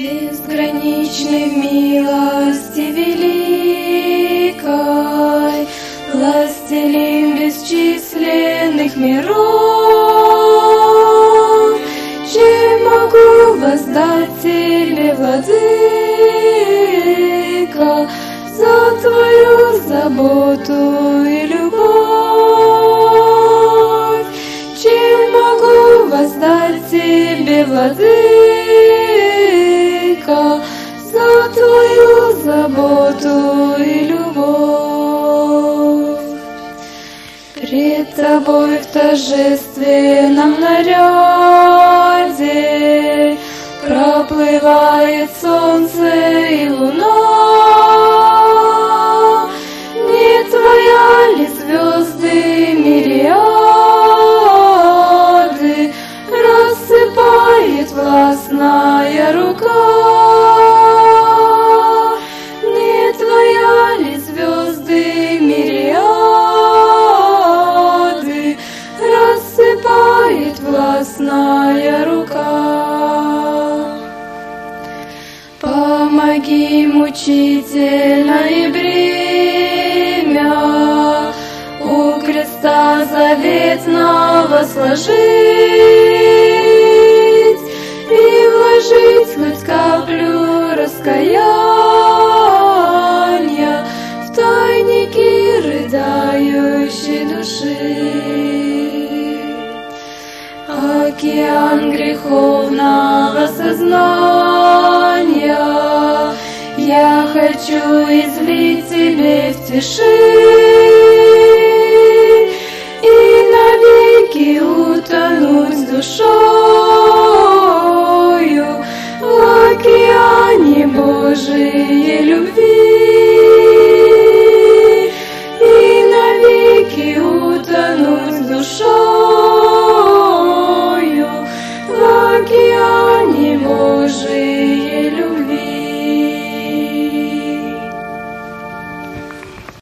Безграничной милости великой, властелин бесчисленных миров, чем могу воздать тебе, Владыка, за твою заботу и любовь? Чем могу воздать тебе, Владыка, за твою заботу и любовь? Пред тобой в торжественном наряде проплывает солнце и луна. Не твоя ли звезды мириады рассыпает властная рука? Не твоя ли звезды мириады рассыпает властная рука? Помоги мучительное бремя у креста заветного сложить и вложить хоть каплю раскаяния в тайники рыдающей души. Океан греховного сознания я хочу излить тебе в тиши и навеки утонуть душою в океане Божией любви, и навеки утонуть душою в океане